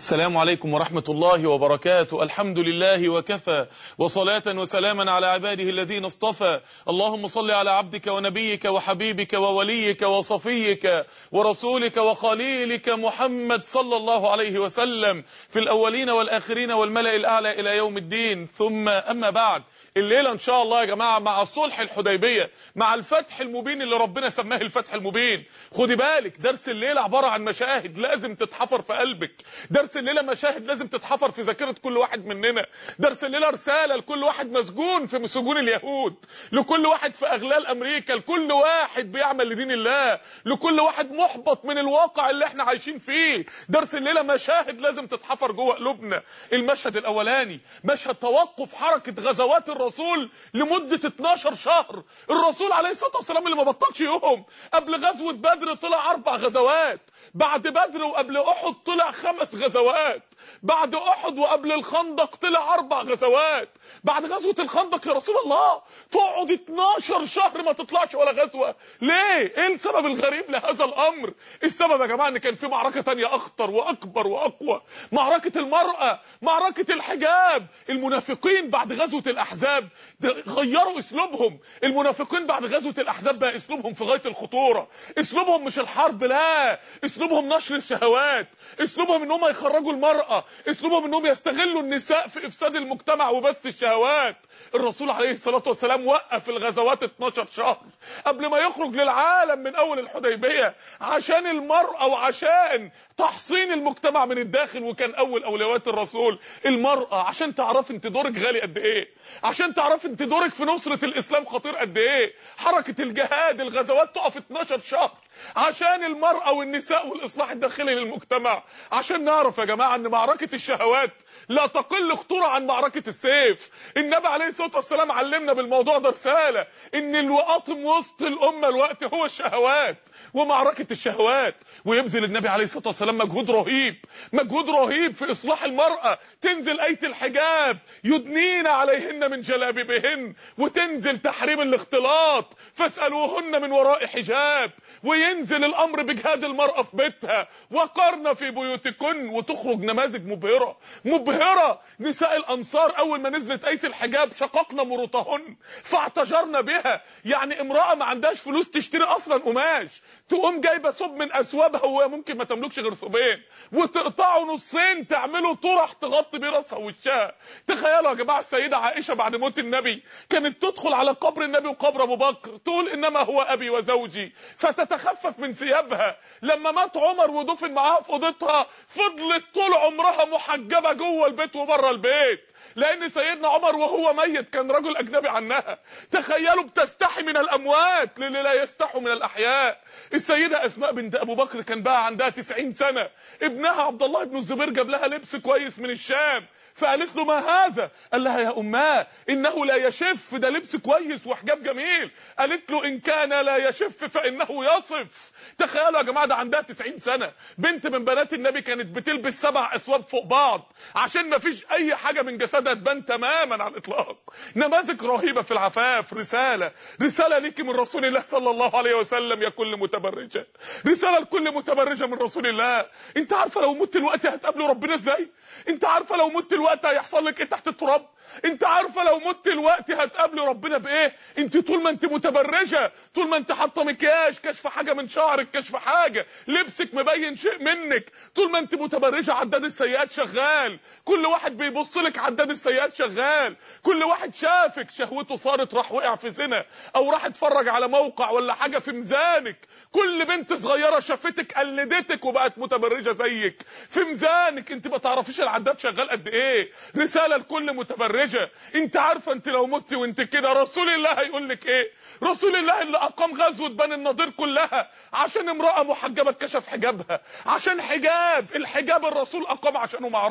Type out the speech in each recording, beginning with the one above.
السلام عليكم ورحمة الله وبركاته. الحمد لله وكفى، وصلاة وسلاما على عباده الذين اصطفى. اللهم صل على عبدك ونبيك وحبيبك ووليك وصفيك ورسولك وخليلك محمد صلى الله عليه وسلم في الأولين والآخرين والملأ الأعلى إلى يوم الدين. ثم أما بعد، الليلة إن شاء الله يا جماعة مع صلح الحديبية، مع الفتح المبين اللي ربنا سماه الفتح المبين. خدي بالك، درس الليلة عبارة عن مشاهد لازم تتحفر في قلبك، درس الليلة مشاهد لازم تتحفر في ذاكرة كل واحد مننا، درس الليلة رسالة لكل واحد مسجون في سجون اليهود، لكل واحد في أغلال أمريكا، لكل واحد بيعمل لدين الله، لكل واحد محبط من الواقع اللي احنا عايشين فيه. درس الليلة مشاهد لازم تتحفر جوه قلوبنا. المشهد الأولاني مشهد توقف حركة غزوات الرسول لمدة 12 شهر. الرسول عليه الصلاة والسلام اللي ما بطلش يوم. قبل غزوة بدر طلع 4 غزوات، بعد بدر وقبل أحد طلع 5 غزوات، بعد أحد وقبل الخندق طلع 4 غزوات. بعد غزوة الخندق يا رسول الله تقعد 12 شهر ما تطلعش ولا غزوة، ليه؟ ايه السبب الغريب لهذا الأمر؟ السبب يا جماعة ان كان في معركة تانية أخطر وأكبر وأقوى، معركة المرأة، معركة الحجاب. المنافقين بعد غزوة الأحزاب غيروا اسلوبهم. المنافقين بعد غزوة الأحزاب بقى اسلوبهم في غاية الخطورة. اسلوبهم مش الحرب، لا، اسلوبهم نشر الشهوات، اسلوبهم انهم يخرجوا المرأة، اسلوبهم انهم يستغلوا النساء في افساد المجتمع وبث الشهوات. الرسول عليه الصلاة والسلام وقف الغزوات 12 شهر قبل ما يخرج للعالم من اول الحديبية عشان المرأة وعشان تحصين المجتمع من الداخل. وكان اول اولويات الرسول المرأة، عشان تعرف انت دورك غالي قد ايه، عشان تعرف انت دورك في نصرة الاسلام خطير قد ايه. حركة الجهاد، الغزوات تقف 12 شهر عشان المرأة والنساء والاصلاح الداخلي للمجتمع. عشان نعرف يا جماعة ان معركة الشهوات لا تقل خطورة عن معركة السيف. النبي عليه الصلاة والسلام علمنا بالموضوع ده رسالة، ان الوقاطم وسط الامة الوقت هو الشهوات ومعركة الشهوات. ويبذل النبي عليه الصلاة والسلام مجهود رهيب، مجهود رهيب في اصلاح المرأة. تنزل آية الحجاب يدنين عليهن من جلابيبهن، وتنزل تحريم الاختلاط فاسألوهن من وراء حجاب، وينزل الامر بجهاد المرأة في بيتها وقرن في بيوتكن، وتخرج نماذج مبهرة مبهرة. نساء الانصار اول ما نزلت آية الحجاب شققنا مروطهن فاعتجرنا بها. يعني امرأة ما عندهاش فلوس تشتري اصلا قماش، تقوم جايبه ثوب من اثوابها وهي ممكن ما تملكش غير ثوبين، وتقطعه نصين تعمله طرح تغطي بيه راسها ووشها. تخيلوا يا جماعه السيده عائشه بعد موت النبي كانت تدخل على قبر النبي وقبر ابو بكر تقول انما هو ابي وزوجي، فتتخفف من ثيابها. لما مات عمر ودفن معاها في اوضتها فضلت طول عمرها محجبه جوه البيت وبره البيت، لان سيدنا عمر وهو ميت كان رجل اجنبي عنها. تخيلوا بتستحي من الاموات للي لا يستحوا من الاحياء. السيده اسماء بنت ابو بكر كان بقى عندها 90 سنه، ابنها عبد الله بن الزبير جاب لها لبس كويس من الشام، فقالت له ما هذا؟ قال لها يا اماه انه لا يشف، ده لبس كويس وحجاب جميل. قالت له ان كان لا يشف فانه يصف. تخيلوا يا جماعه ده عندها 90 سنه، بنت من بنات النبي كانت بتلبس 7 اثواب فوق بعض عشان ما فيش اي حاجه من جسدها تبان تماما على الاطلاق. نماذج رهيبه في العفاف. رساله ليكي من رسول الله صلى الله عليه وسلم يا كل متبرجه، رساله لكل متبرجه من رسول الله. انت عارفه لو مت الوقت هتقابلوا ربنا ازاي؟ انت عارفه لو مت الوقت هيحصل لك ايه تحت التراب؟ انت عارفه لو مت الوقت هتقابلي ربنا بايه؟ انت طول ما انت متبرجه، طول ما انت حاطه مكياج، كشف حاجه من شعرك، كشف حاجه، لبسك مبين شيء منك، طول ما انت متبرجه عداد السيئات شغال، كل واحد بيبص لك عداد السيئات شغال، كل واحد شافك شهوته صارت راح وقع في زنا او راح اتفرج على موقع ولا حاجه في ميزانك، كل بنت صغيره شافتك قلدتك وبقت متبرجه زيك في ميزانك. انت ما تعرفيش العداد شغال قد ايه. رساله لكل متبرجه، انت عارفه انت لو مت وانت كده رسول الله هيقول لك ايه؟ رسول الله اللي اقام غزوه بني النضير كلها عشان امراه محجبه اتكشف حجابها، عشان حجاب، الحجاب الرسول اقام عشانه معركه.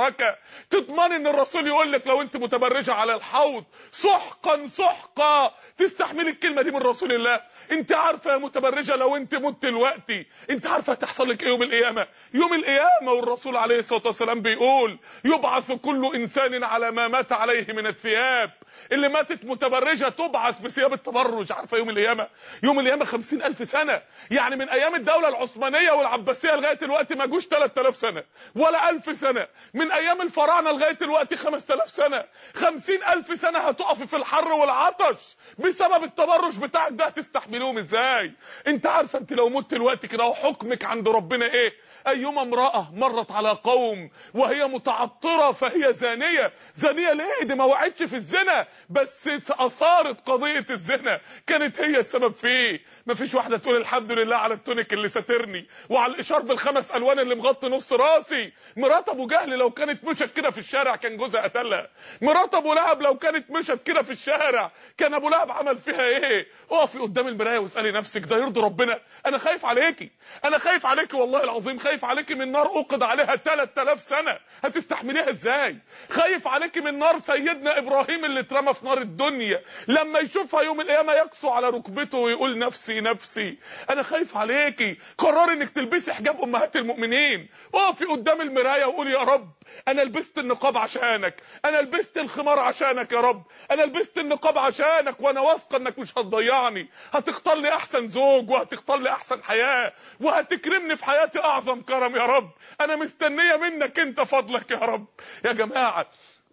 تضمني ان الرسول يقول لك لو انت متبرجه على الحوض سحقا سحقا تستحملي الكلمه دي من رسول الله؟ انت عارفه يا متبرجه لو انت مت دلوقتي انت عارفه هتحصل لك ايه يوم القيامه؟ يوم القيامه والرسول عليه الصلاه والسلام بيقول يبعث كل انسان على ما مات عليه من الثياب. اللي ماتت متبرجه تبعث بثياب التبرج. عارفه يوم القيامه؟ يوم القيامه 50,000 سنه، يعني من ايام الدوله العثمانيه والعباسيه لغايه دلوقتي ما جوش 3000 سنه ولا 1000 سنه. من ايام الفراعنه لغايه دلوقتي 5000 سنه. 50,000 سنه هتقفي في الحر والعطش بسبب التبرج بتاعك ده، هتستحملوهم ازاي؟ انت عارفه انت لو مت دلوقتي كده وحكمك عند ربنا ايه؟ ايما امراه مرت على قوم وهي متعطره فهي زانيه. زانيه ليه؟ دي ما وقعتش في الزنا بس اثارت قضيه الزنا، كانت هي السبب فيه. مفيش واحده تقول الحمد لله على التونيك اللي ساترني وعلى الاشارب ال5 الوان اللي مغطي نص راسي. مرات ابو جهل لو كانت مشت كده في الشارع كان جوزها قتلها. مرات ابو لهب لو كانت مشت كده في الشارع كان ابو لهب عمل فيها ايه؟ اقفي قدام المرايه واسالي نفسك ده يرضي ربنا؟ انا خايف عليكي، انا خايف عليكي والله العظيم، خايف عليكي من نار اوقد عليها 3000 سنه هتستحمليها ازاي؟ خايف عليكي من نار سيدنا ابراهيم اللي اترمى في نار الدنيا لما يشوفها يوم القيامه يقسو على ركبته ويقول نفسي نفسي. انا خايف عليكي. قرري انك تلبسي حجاب امهات المؤمنين. اقفي قدام المرايه وقولي يا رب انا لبست النقاب عشانك، انا لبست الخمار عشانك يا رب، انا لبست النقاب عشانك وانا واثقه انك مش هتضيعني، هتختار لي احسن زوج وهتختار لي احسن حياه وهتكرمني في حياتي اعظم كرم يا رب. انا مستنيه منك انت فضلك يا رب. يا جماعه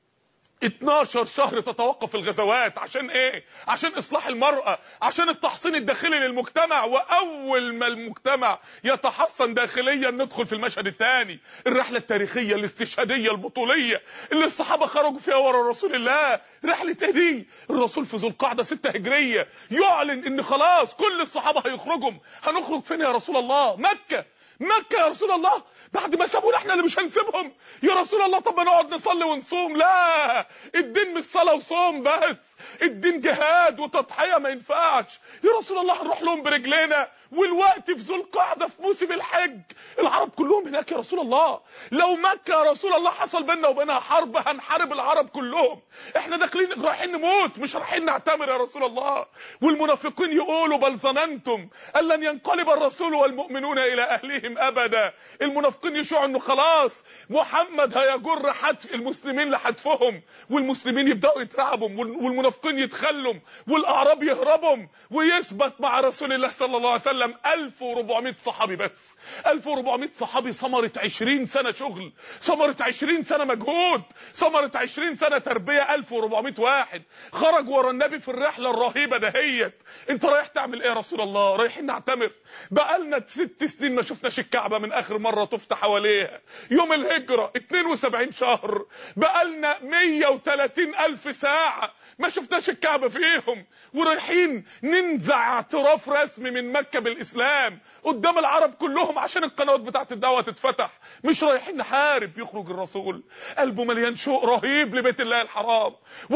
12 شهر تتوقف الغزوات عشان ايه؟ عشان اصلاح المرأة، عشان التحصين الداخلي للمجتمع. واول ما المجتمع يتحصن داخليا ندخل في المشهد الثاني، الرحلة التاريخية الاستشهادية البطولية اللي الصحابة خرجوا فيها ورا رسول الله. رحلة ايه دي؟ الرسول في ذو القعدة 6 هجرية يعلن ان خلاص كل الصحابة هيخرجوا. هنخرج فين يا رسول الله؟ مكة. مكة يا رسول الله؟ بعد ما سابونا احنا اللي مش هنسيبهم يا رسول الله؟ طب ما نقعد نصلي ونصوم. لا، الدين مش صلاة وصوم بس، الدين جهاد وتضحية، ما ينفعش يا رسول الله. هنروح لهم برجلينا والوقت في ذو القعدة في موسم الحج، العرب كلهم هناك يا رسول الله. لو مكة يا رسول الله حصل بيننا وبينها حرب هنحارب العرب كلهم. احنا داخلين رايحين نموت مش رايحين نعتمر يا رسول الله. والمنافقين يقولوا بل ظننتم ان لن ينقلب الرسول والمؤمنون الى اهلهم ابدا. المنافقين يشوعوا انه خلاص محمد هيجر حتف المسلمين لحتفهم، والمسلمين يبداوا يترعبوا والمنافقين يتخلوا والاعراب يهربوا ويثبت مع رسول الله صلى الله عليه وسلم 1400 صحابي بس. 1400 صحابي، ثمرة 20 سنة شغل، ثمرة 20 سنة مجهود، ثمرة 20 سنة تربية. 1400 واحد خرج ورا النبي في الرحلة الرهيبة دهيت. انت رايح تعمل ايه يا رسول الله؟ رايحين نعتمر. بقالنا 6 سنين ما شفناش الكعبة من اخر مرة طفت حواليها يوم الهجرة، 72 شهر. بقالنا 130,000 ساعة ما شفناش الكعبة فيهم، ورايحين ننزع اعتراف رسمي من مكة بالاسلام قدام العرب كلهم عشان القنوات بتاعت الدعوة تتفتح. مش رايحين نحارب. يخرج الرسول قلبه مليان شوق رهيب لبيت الله الحرام،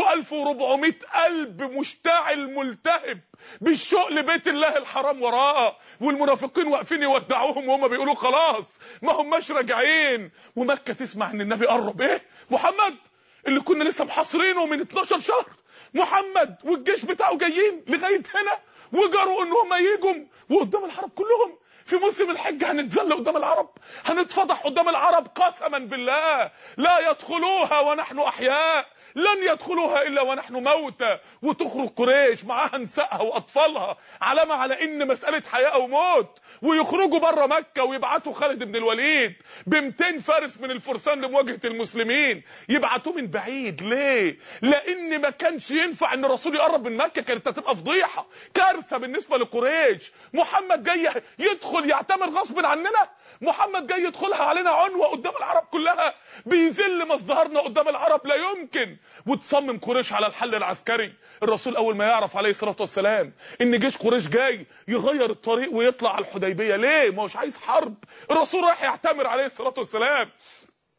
و1400 قلب مشتعل ملتهب بالشوق لبيت الله الحرام وراه، والمنافقين واقفين يودعوهم وهم بيقولوا خلاص ما هماش راجعين. ومكة تسمع ان النبي قرب. ايه محمد اللي كنا لسه محاصرينه من 12 شهر، محمد والجيش بتاعه جايين لغايه هنا وجروا ان هم يجوا وقدام العرب كلهم في موسم الحج. هنتذل قدام العرب، هنتفضح قدام العرب. قسما بالله لا يدخلوها ونحن احياء، لن يدخلوها الا ونحن موتى. وتخرج قريش معاها نسائها واطفالها علامه على ان مساله حياه او موت، ويخرجوا بره مكه ويبعتوا خالد بن الوليد ب200 فارس من الفرسان لمواجهه المسلمين. يبعتوه من بعيد ليه؟ لان ما كانش ينفع ان الرسول يقرب من مكه، كانت هتبقى فضيحه كارثه بالنسبه لقريش. محمد جاي يدخل يعتمر غصب عننا، محمد جاي يدخلها علينا عنوه قدام العرب كلها، بيذل مصدرنا قدام العرب، لا يمكن. وتصمم قريش على الحل العسكري. الرسول اول ما يعرف عليه الصلاه والسلام ان جيش قريش جاي يغير الطريق ويطلع على الحديبيه. ليه؟ ما هوش عايز حرب، الرسول رايح يعتمر عليه الصلاه والسلام.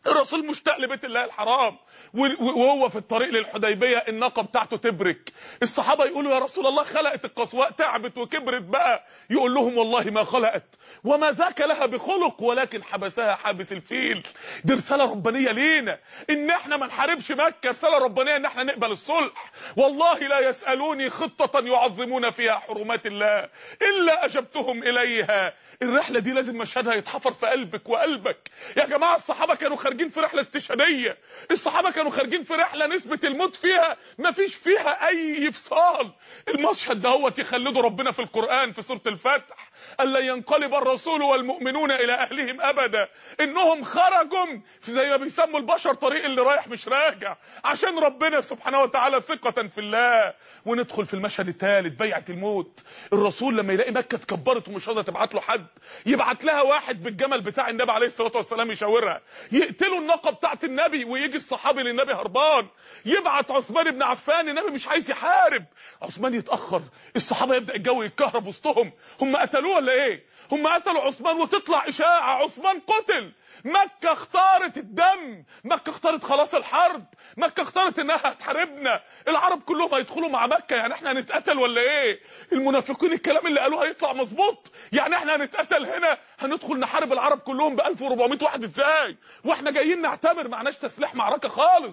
الرسول مشتاق لبيت الله الحرام، وهو في الطريق للحديبيه الناقه بتاعته تبرك. الصحابه يقولوا يا رسول الله خلقت القصواء، تعبت وكبرت بقى. يقول لهم والله ما خلقت وما ذاك لها بخلق، ولكن حبسها حابس الفيل. دي رساله ربانيه لينا ان احنا ما نحاربش مكه، رساله ربانيه ان احنا نقبل الصلح. والله لا يسالوني خطه يعظمون فيها حرمات الله الا اجبتهم اليها. الرحله دي لازم مشهدها يتحفر في قلبك وقلبك. يا جماعه الصحابه كانوا خارجين في رحله استشهاديه، الصحابه كانوا خارجين في رحله نسبه الموت فيها ما فيش فيها اي فصال. المشهد دهوت يخلده ربنا في القران في سوره الفتح: الا ينقلب الرسول والمؤمنون الى اهلهم ابدا. انهم خرجوا زي ما بيسموا البشر طريق اللي رايح مش راجع، عشان ربنا سبحانه وتعالى ثقه في الله. وندخل في المشهد الثالث، بيعه الموت. الرسول لما يلاقي مكه اتكبرت ومش راضيه تبعت له حد، يبعت لها واحد بالجمل بتاع النبي عليه الصلاه والسلام يشاورها، يقتلوا الناقه بتاعت النبي ويجي الصحابي للنبي هربان. يبعت عثمان بن عفان، النبي مش عايز يحارب، عثمان يتاخر، الصحابه يبدا الجو يتكهرب وسطهم. هم قتلوه ولا ايه؟ هم قتلوا عثمان وتطلع اشاعه عثمان قتل. مكه اختارت الدم، مكه اختارت خلاص الحرب، مكه اختارت انها هتحاربنا. العرب كلهم هيدخلوا مع مكه، يعني احنا هنتقتل ولا ايه؟ المنافقين الكلام اللي قالوه هيطلع مظبوط؟ يعني احنا هنتقتل هنا؟ هندخل نحارب العرب كلهم ب 1400 واحد ازاي؟ واحنا جايين نعتبر معناش تسليح معركه خالص.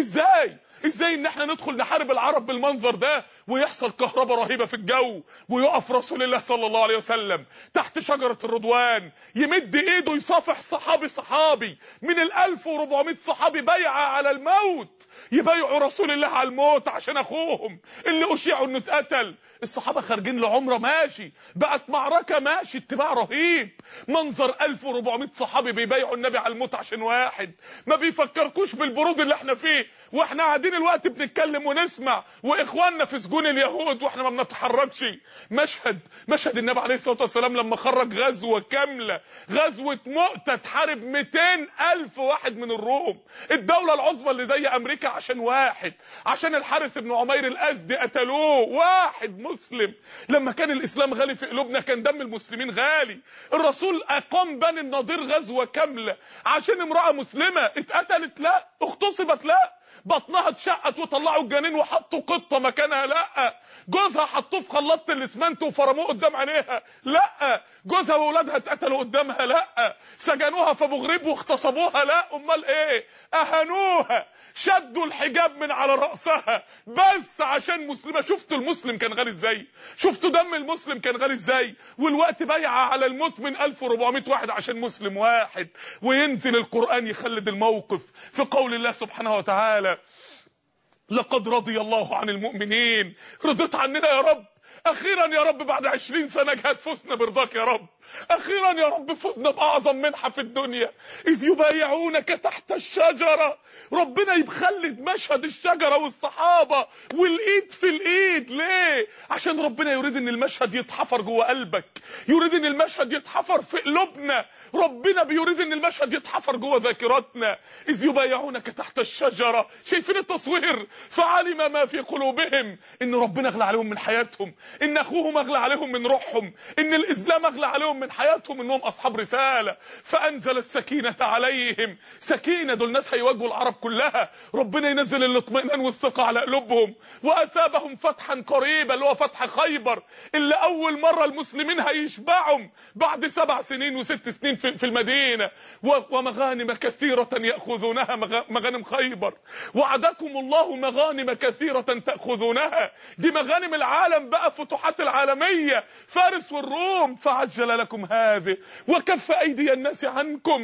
ازاي ان احنا ندخل نحارب العرب بالمنظر ده ويحصل كهرباء رهيبه في الجو، ويقف رسول الله صلى الله عليه وسلم تحت شجره الرضوان يمد ايده يصافح صحابي من ال 1400 صحابي بيعه على الموت، يبايعوا رسول الله على الموت عشان اخوهم اللي اشيعوا انه اتقتل. الصحابه خارجين لعمره ماشي، بقت معركه ماشي، اتباع رهيب. منظر 1400 صحابي بيبايعوا النبي على الموت عشان واحد. ما بيفكركوش بالبرود اللي احنا فيه واحنا قاعدين الوقت بنتكلم ونسمع، واخواننا في سجون اليهود واحنا ما بنتحركش. مشهد النبي عليه الصلاه والسلام لما خرج غزوه كامله، غزوه مؤتة، تحارب 200,000 واحد من الروم، الدوله العظمى اللي زي امريكا، عشان واحد، عشان الحارث بن عمير الازدي قتلوه، واحد مسلم. لما كان الاسلام غالي في قلوبنا كان دم المسلمين غالي. الرسول اقام بني النضير غزوه كامله عشان امراه مسلمه اتقتلت؟ لا. اغتصبت؟ لا. بطنها اتشقت وطلعوا الجنين وحطوا قطه مكانها؟ لا. جوزها حطوه في خلاط الاسمنت وفرموه قدام عينيها؟ لا. جوزها واولادها اتقتلوا قدامها؟ لا. سجنوها في ابو غريب واغتصبوها؟ لا. امال ايه؟ اهانوها، شدوا الحجاب من على راسها بس عشان مسلمه. شفتوا المسلم كان غالي ازاي؟ شفتوا دم المسلم كان غالي ازاي؟ والوقت بيعه على الموت من 1400 واحد عشان مسلم واحد. وينزل القرآن يخلد الموقف في قول الله سبحانه وتعالى: لقد رضي الله عن المؤمنين. رضيت عننا يا رب، اخيرا يا رب بعد 20 سنه جهاد فزنا برضاك يا رب، اخيرا يا رب فزنا باعظم منحه في الدنيا، اذ يبايعونك تحت الشجره. ربنا يخلد مشهد الشجره والصحابه والايد في الايد. ليه؟ عشان ربنا يريد ان المشهد يتحفر جوه قلبك، يريد ان المشهد يتحفر في قلوبنا، ربنا بيريد ان المشهد يتحفر جوه ذاكرتنا. اذ يبايعونك تحت الشجره. شايفين التصوير؟ فعلم ما في قلوبهم، ان ربنا اغلى عليهم من حياتهم، ان اخوهم اغلى عليهم من روحهم، ان الاسلام اغلى عليهم من حياتهم، انهم اصحاب رساله. فانزل السكينه عليهم. سكينه، دول ناس هيواجهوا العرب كلها، ربنا ينزل الاطمئنان والثقه على قلوبهم. واثابهم فتحا قريبا، اللي هو فتح خيبر، اللي اول مره المسلمين هيشبعهم بعد 7 سنين و6 سنين في المدينه. ومغانم كثيره ياخذونها، مغانم خيبر. وعدكم الله مغانم كثيره تاخذونها، دي مغانم العالم بقى، فتوحات العالميه، فارس والروم. فعجل لكم هذه وكف ايدي الناس عنكم.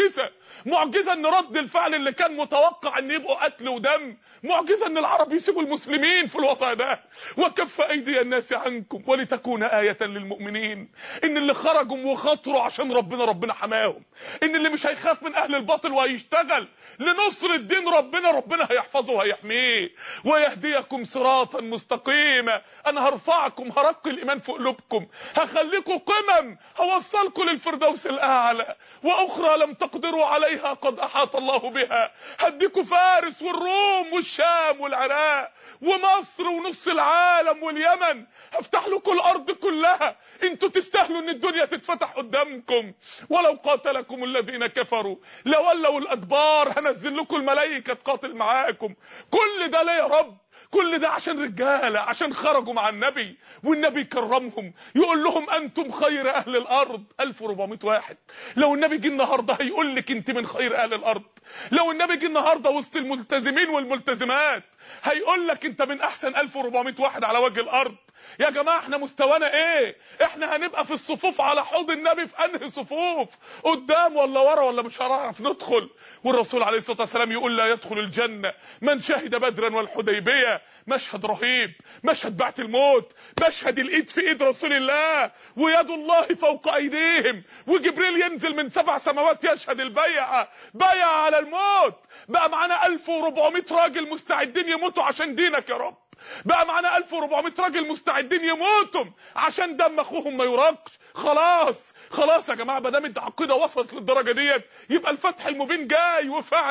معجزه ان رد الفعل اللي كان متوقع ان يبقوا قتل ودم، معجزه ان العرب يسيبوا المسلمين في الوضع ده. وكف ايدي الناس عنكم ولتكون آية للمؤمنين. ان اللي خرجوا وخاطروا عشان ربنا حماهم، ان اللي مش هيخاف من اهل الباطل وهيشتغل لنصر الدين ربنا هيحفظه وهيحميه. ويهديكم صراطا مستقيما. انا هرفعكم، هرقي الايمان في قلوبكم، هخليكم قمم، هوصلكم للفردوس الاعلى، واخرى لم تقدروا عليها قد احاط الله بها. هديكوا فارس والروم والشام والعراق ومصر ونص العالم واليمن، هفتح لكم الارض كلها. انتوا تستاهلوا ان الدنيا تتفتح قدامكم. ولو قاتلكم الذين كفروا لولوا الادبار، هنزل لكم الملائكه تقاتل معاكم. كل ده ليه يا رب؟ كل ده عشان رجاله، عشان خرجوا مع النبي والنبي كرمهم، يقول لهم انتم خير اهل الارض. 1400 واحد. لو النبي جه النهارده هيقول لك انت من خير اهل الارض. لو النبي جه النهارده وسط الملتزمين والملتزمات هيقول لك انت من احسن 1400 واحد على وجه الارض. يا جماعه احنا مستوانا ايه؟ احنا هنبقى في الصفوف على حوض النبي في انهي صفوف؟ قدام ولا ورا ولا مش هنعرف ندخل؟ والرسول عليه الصلاه والسلام يقول لا يدخل الجنه من شهد بدرا والحديبيه. مشهد رهيب، مشهد بعث الموت، مشهد الايد في ايد رسول الله ويد الله فوق ايديهم، وجبريل ينزل من 7 سماوات يشهد البيعه، بيع على الموت. بقى معانا 1400 راجل مستعدين يموتوا عشان دينك يا رب. بقى معانا 1400 راجل مستعدين يموتوا عشان دم اخوهم ما يراقش. خلاص يا جماعه، ما دام العقيده وصلت للدرجه ديت يبقى الفتح المبين جاي.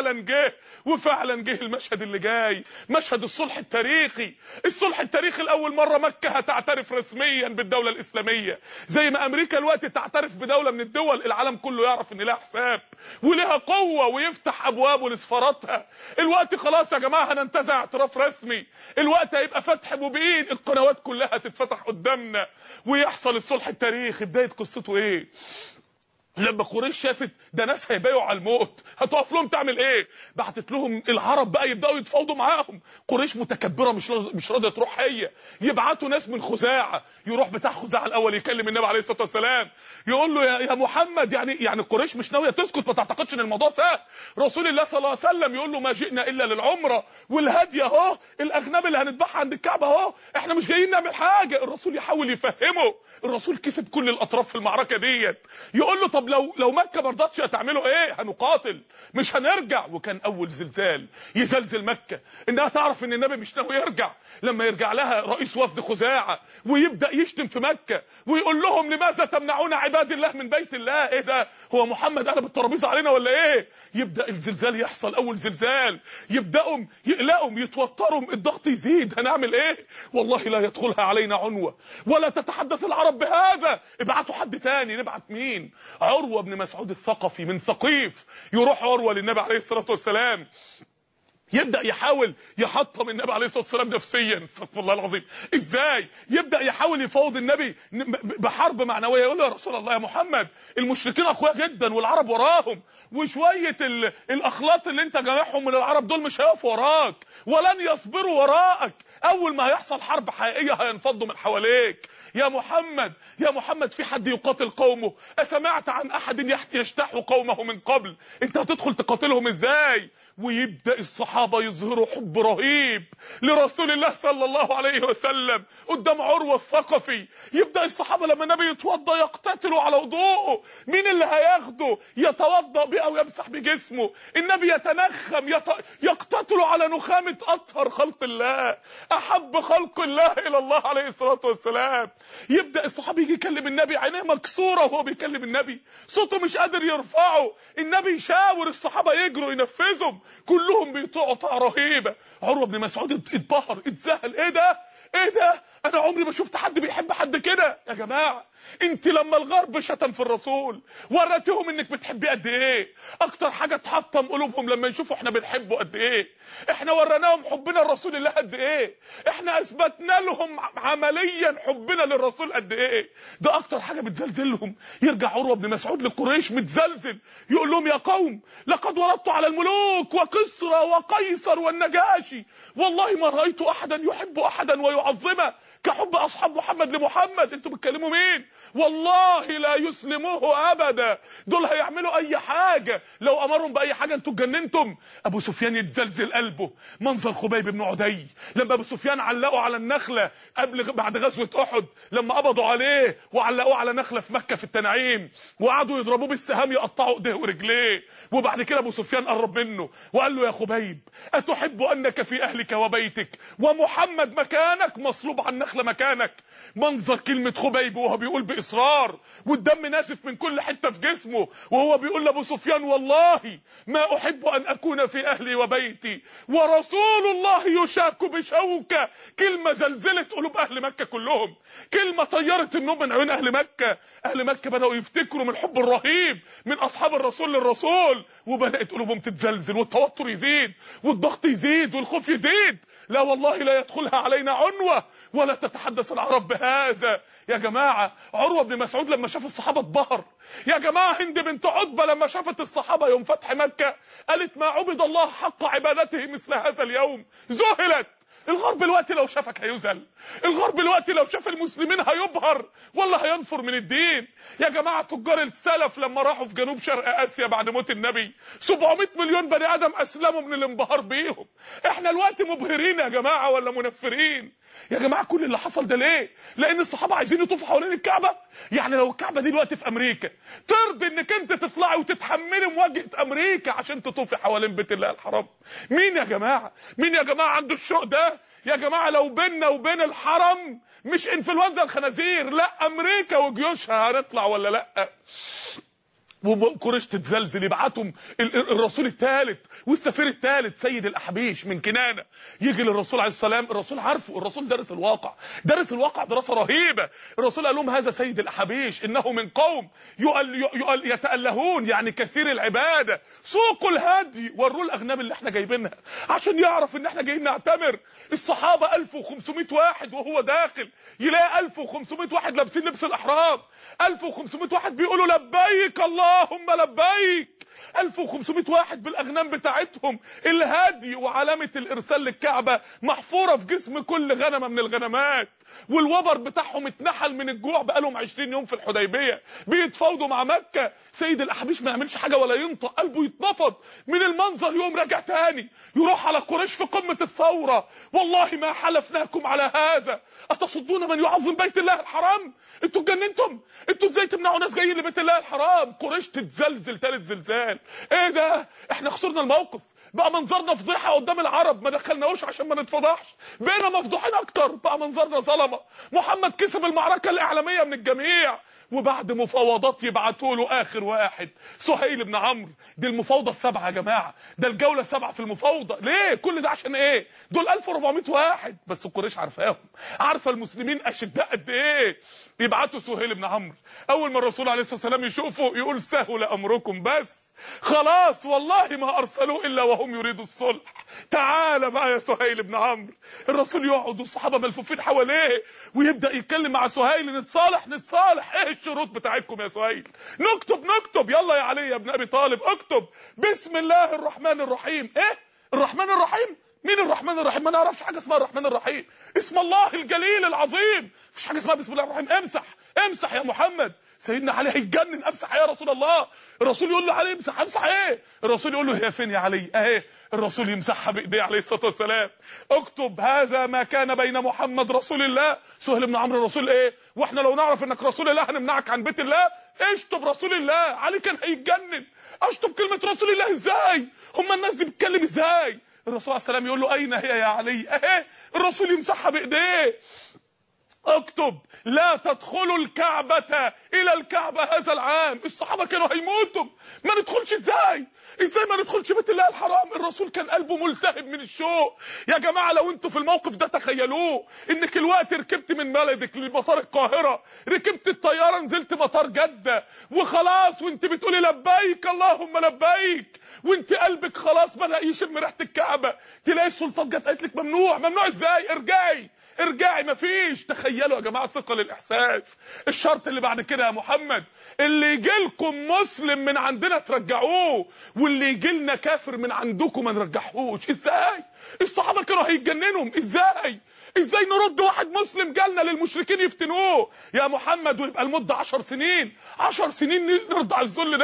وفعلا جه المشهد اللي جاي، مشهد الصلح التاريخي. الصلح التاريخي لاول مره مكه هتعترف رسميا بالدوله الاسلاميه، زي ما امريكا الوقت تعترف بدوله من الدول العالم كله يعرف ان لها حساب ولها قوه ويفتح ابوابه لسفاراتها. الوقت خلاص يا جماعه هننتزع اعتراف رسمي. الوقت هيبقى فتح مبين، القنوات كلها تتفتح قدامنا ويحصل الصلح التاريخي. بدايه قصته ايه؟ لما قريش شافت ده ناس هيبايعوا على الموت، هتقف لهم تعمل ايه؟ بعتت لهم العرب بقى يبداوا يتفاوضوا معاهم. قريش متكبره مش راضيه تروح هي. يبعتوا ناس من خزاعه، يروح بتاع خزاعه الاول يكلم النبي عليه الصلاه والسلام يقول له يا محمد، يعني قريش مش ناويه تسكت، ما تعتقدش ان الموضوع سهل. رسول الله صلى الله عليه وسلم يقول له ما جئنا الا للعمره والهدي اهو، الاغنام اللي هنذبحها عند الكعبه اهو، احنا مش جايين نعمل حاجه. الرسول يحاول يفهمه. الرسول كسب كل الاطراف في المعركه ديت. يقول له طب لو مكه ما رضتش هتعملوا ايه؟ هنقاتل مش هنرجع. وكان اول زلزال يزلزل مكه انها تعرف ان النبي مش ناوي يرجع، لما يرجع لها رئيس وفد خزاعه ويبدا يشتم في مكه ويقول لهم لماذا تمنعون عباد الله من بيت الله؟ ايه ده؟ هو محمد قلب الترابيزه علينا ولا ايه؟ يبدا الزلزال يحصل، اول زلزال يبداوا يقلقوا يتوتروا، الضغط يزيد، هنعمل ايه؟ والله لا يدخلها علينا عنوه ولا تتحدث العرب بهذا. ابعتوا حد تاني. نبعت مين؟ عروه بن مسعود الثقفي من ثقيف. يروح عروه للنبي عليه الصلاه والسلام، يبدا يحاول يحطم النبي عليه الصلاه والسلام نفسيا. استغفر الله العظيم. ازاي؟ يبدا يحاول يفاوض النبي بحرب معنويه. يقول له يا رسول الله يا محمد، المشركين اقوياء جدا والعرب وراهم، وشويه الاخلاط اللي انت جامعهم من العرب دول مش هيقفوا وراك ولن يصبروا وراك. اول ما هيحصل حرب حقيقيه هينفضوا من حواليك. يا محمد في حد يقاتل قومه؟ اسمعت عن احد يجتاح قومه من قبل؟ انت هتدخل تقاتلهم ازاي؟ ويبدا الصحابه يظهروا حب رهيب لرسول الله صلى الله عليه وسلم قدام عروه الثقفي. يبدا الصحابه لما النبي يتوضا يقتتلوا على وضوءه، مين اللي هياخده يتوضا بيه او يمسح بجسمه؟ النبي يتنخم يقتتلوا على نخامه اطهر خلق الله، احب خلق الله الى الله عليه الصلاه والسلام. يبدا الصحابي يجي يكلم النبي عينيه مكسوره وهو بيكلم النبي، صوته مش قادر يرفعه. النبي يشاور الصحابه يجروا ينفذهم، كلهم بيطيعوا طاعه رهيبه. عروه بن مسعود اتبهر اتذهل. ايه ده؟ انا عمري ما شفت حد بيحب حد كده. يا جماعه انت لما الغرب شتم في الرسول وريتهم انك بتحبيه قد ايه. اكتر حاجه تحطم قلوبهم لما يشوفوا احنا بنحبه قد ايه. احنا وريناهم حبنا لرسول الله قد ايه. احنا اثبتنا لهم عمليا حبنا للرسول قد ايه. ده اكتر حاجه بتزلزلهم. يرجع عروه بن مسعود لقريش متزلزل يقول لهم يا قوم لقد وردت على الملوك وكسرى وقيصر والنجاشي، والله ما رايت احدا يحب احدا ويعظمه كحب اصحاب محمد لمحمد. انتوا بتكلموا مين؟ والله لا يسلموه ابدا، دول هيعملوا اي حاجه، لو امرهم باي حاجه انتوا اتجننتم. ابو سفيان يتزلزل قلبه. منظر خبيب بن عدي لما ابو سفيان علقوا على النخله بعد غزوه احد، لما قبضوا عليه وعلقوه على نخله في مكه في التنعيم وقعدوا يضربوه بالسهام يقطعوا ايديه ورجليه، وبعد كده ابو سفيان قرب منه وقال له يا خبيب أتحب أنك في أهلك وبيتك ومحمد مكانك مصلوب عن نخلة مكانك. منظر كلمة خبيب وهو بيقول بإصرار والدم نازف من كل حتة في جسمه، وهو بيقول لأبو سفيان والله ما أحب أن أكون في أهلي وبيتي ورسول الله يشاك بشوكة. كلمة زلزلت قلوب أهل مكة كلهم، كلمة طيرت النوم من عيون أهل مكة. أهل مكة بدأوا يفتكروا من الحب الرهيب من أصحاب الرسول للرسول، وبدأت قلوبهم تتزلزل والتوتر يزيد والضغط يزيد والخوف يزيد. لا والله لا يدخلها علينا عنوة ولا تتحدث العرب بهذا. يا جماعة عروة بن مسعود لما شاف الصحابة اتبهر. يا جماعة هند بنت عتبة لما شافت الصحابة يوم فتح مكة قالت ما عبد الله حق عبادته مثل هذا اليوم. ذهلت. الغرب الوقت لو شافك هيذل، الغرب الوقت لو شاف المسلمين هيبهر ولا هينفر من الدين. يا جماعه تجار السلف لما راحوا في جنوب شرق اسيا بعد موت النبي 700 مليون بني ادم اسلموا من الانبهار بيهم. احنا الوقت مبهرين يا جماعه ولا منفرين؟ يا جماعه كل اللي حصل ده ليه؟ لان الصحابه عايزين يطوفوا حوالين الكعبه. يعني لو الكعبه دي دلوقتي في امريكا ترضي انك انت تطلعي وتتحملي مواجهه امريكا عشان تطوفي حوالين بيت الله الحرام؟ مين يا جماعه؟ مين يا جماعه عنده الشوق ده؟ يا جماعه لو بيننا وبين الحرم مش انفلونزا الخنازير، لا امريكا وجيوشها، هنطلع ولا لا؟ وقريش تتزلزل. يبعتهم الرسول الثالث والسفير الثالث سيد الاحبيش من كنانه يجي للرسول عليه السلام. الرسول عارفه، الرسول درس الواقع، درس الواقع دراسه رهيبه. الرسول قال لهم هذا سيد الاحبيش انه من قوم يتألهون يعني كثير العباده، سوقوا الهدي، وروه الاغنام اللي احنا جايبينها عشان يعرف ان احنا جايين نعتمر. الصحابه 1500 واحد وهو داخل يلاقي 1500 واحد لابسين لبس الاحرام، 1500 واحد بيقولوا لبيك اللهم لبيك، 1500 واحد بالاغنام بتاعتهم، الهدي وعلامه الارسال للكعبه محفوره في جسم كل غنمه من الغنمات، والوبر بتاعهم اتنحل من الجوع بقالهم 20 يوم في الحديبيه بيتفاوضوا مع مكه. سيد الاحبيش ما يعملش حاجه ولا ينطق، قلبه يتنفض من المنظر. يوم راجع تاني يروح على قريش في قمه الثوره، والله ما حلفناكم على هذا اتصدون من يعظم بيت الله الحرام؟ انتوا اتجننتم؟ انتوا ازاي تمنعوا ناس جايين لبيت الله الحرام؟ قريش تتزلزل ثالث زلزال. ايه ده؟ احنا خسرنا الموقف، بقى منظرنا فضيحه قدام العرب، ما دخلناوش عشان ما نتفضحش، بقينا مفضوحين اكتر، بقى منظرنا ظلمه. محمد كسب المعركه الاعلاميه من الجميع، وبعد مفاوضات يبعتوا له اخر واحد سهيل بن عمرو. دي المفاوضه السبعه يا جماعه، ده الجوله السبعه في المفاوضه. ليه كل ده؟ عشان ايه؟ دول 1400 واحد بس قريش عارفاهم، عارفه المسلمين اشداء قد ايه. يبعتوا سهيل بن عمرو، اول ما الرسول عليه الصلاه والسلام يشوفه يقول سهل امركم، بس خلاص والله ما ارسلوا الا وهم يريدوا الصلح. تعال بقى يا سهيل بن عمرو. الرسول يقعد والصحابه ملفوفين حواليه ويبدا يتكلم مع سهيل، نتصالح نتصالح. ايه الشروط بتاعتكم يا سهيل؟ نكتب يلا يا علي يا ابن ابي طالب اكتب بسم الله الرحمن الرحيم. ايه الرحمن الرحيم؟ مين الرحمن الرحيم؟ ما نعرفش حاجه اسمها الرحمن الرحيم، اسم الله الجليل العظيم، مفيش حاجه اسمها بسم الله الرحمن الرحيم. امسح يا محمد. سيدنا علي هيتجنن، امسح يا رسول الله. الرسول يقول له علي امسح ايه؟ الرسول يقول له هي فين يا علي؟ اهي. الرسول يمسحها بايديه عليه الصلاه والسلام. اكتب هذا ما كان بين محمد رسول الله. سهيل بن عمرو الرسول ايه؟ واحنا لو نعرف انك رسول الله هنمنعك عن بيت الله؟ اشطب رسول الله. علي كان هيتجنن، اشطب كلمه رسول الله ازاي؟ هم الناس دي بتتكلم ازاي؟ الرسول عليه السلام يقول له اين هي يا علي؟ اهي. الرسول يمسحها بايديه. اكتب لا تدخلوا الكعبة الى الكعبة هذا العام. الصحابة كانوا هيموتوا، ما ندخلش ازاي ما ندخلش بيت الله الحرام؟ الرسول كان قلبه ملتهب من الشوق. يا جماعة لو انتوا في الموقف ده تخيلوه، انك الوقت ركبت من بلدك لمطار القاهرة، ركبت الطيارة نزلت مطار جدة وخلاص، وانت بتقولي لبيك اللهم لبيك، وانت قلبك خلاص بدأ يشم ريحة الكعبة، تلاقي السلطات جت قالت لك ممنوع ازاي؟ ارجعي مفيش. تخيلوا يا جماعه ثقل الاحساس. الشرط اللي بعد كده يا محمد، اللي يجي لكم مسلم من عندنا ترجعوه، واللي يجي لنا كافر من عندكم ما نرجعهوش. ازاي؟ الصحابه كانوا هيتجننوا. ازاي نرد واحد مسلم جالنا للمشركين يفتنوه يا محمد ويبقى المده 10 سنين 10 سنين نرضع الذل ده؟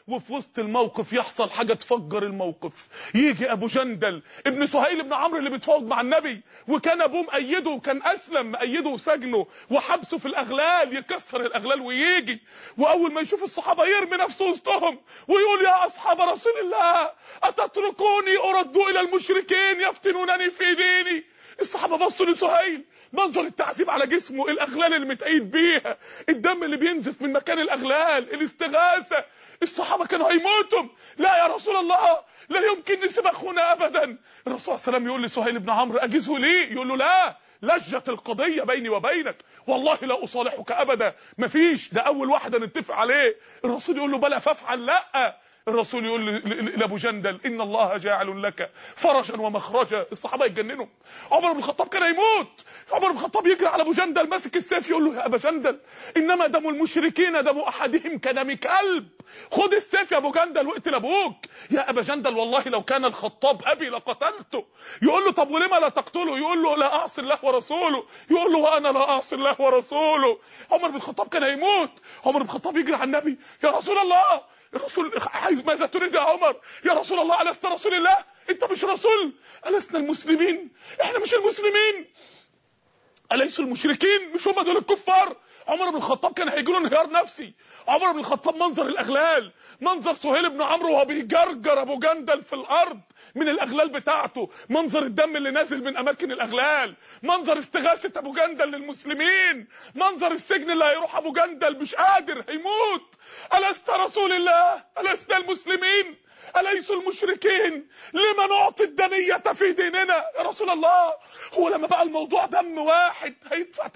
وفي وسط الموقف يحصل حاجه تفجر الموقف. يجي ابو جندل ابن سهيل بن عمرو اللي بيتفاوض مع النبي، وكان ابوه مأيده وكان اسلم مأيده وسجنه وحبسه في الاغلال، يكسر الاغلال ويجي، واول ما يشوف الصحابه يرمي نفسه وسطهم ويقول يا اصحاب رسول الله اتتركوني ارد الى المشركين يفتنونني في ديني. الصحابه بصوا لسهيل، منظر التعذيب على جسمه، الاغلال اللي متقيد بيها، الدم اللي بينزف من مكان الاغلال، الاستغاثه. الصحابه كانوا هيموتوا. لا يا رسول الله لا يمكن نسيب اخونا ابدا. الرسول صلى الله عليه وسلم يقول لسهيل بن عمرو اجزه ليه؟ يقول له لا، لجت القضيه بيني وبينك، والله لا اصالحك ابدا، مفيش، ده اول واحده نتفق عليه. الرسول يقول له بلى فافعل. لا، الرسول يقول لابو جندل ان الله جاعل لك فرجا ومخرجا. الصحابه يتجننوا. عمر بن الخطاب كان يموت، عمر بن الخطاب يجري على ابو جندل ماسك السيف يقول له يا ابا جندل انما دم المشركين دم احدهم كدم كلب، خد السيف يا ابو جندل واقتل ابوك. يا ابا جندل والله لو كان الخطاب ابي لقتلته. يقول له طب ولما لا تقتله؟ يقول له لا اعصي الله ورسوله. يقول له وانا لا اعصي الله ورسوله. عمر بن الخطاب كان هيموت. عمر بن الخطاب يجري على النبي يا رسول الله، الرسول عايز ماذا تريد يا عمر؟ يا رسول الله ألست رسول الله؟ انت مش رسول؟ ألسنا المسلمين؟ احنا مش المسلمين؟ أليسوا المشركين؟ مش هم دول الكفار؟ عمر بن الخطاب كان هيجيله انهيار نفسي. عمر بن الخطاب منظر الاغلال، منظر سهيل بن عمرو وهو بيجرجر ابو جندل في الارض من الاغلال بتاعته، منظر الدم اللي نازل من اماكن الاغلال، منظر استغاثه ابو جندل للمسلمين، منظر السجن اللي هيروح ابو جندل مش قادر هيموت. ألست رسول الله؟ ألسنا المسلمين؟ أليسوا المشركين؟ لما نعطي الدنية في ديننا يا رسول الله؟ هو لما بقى الموضوع دم واحد هيدفع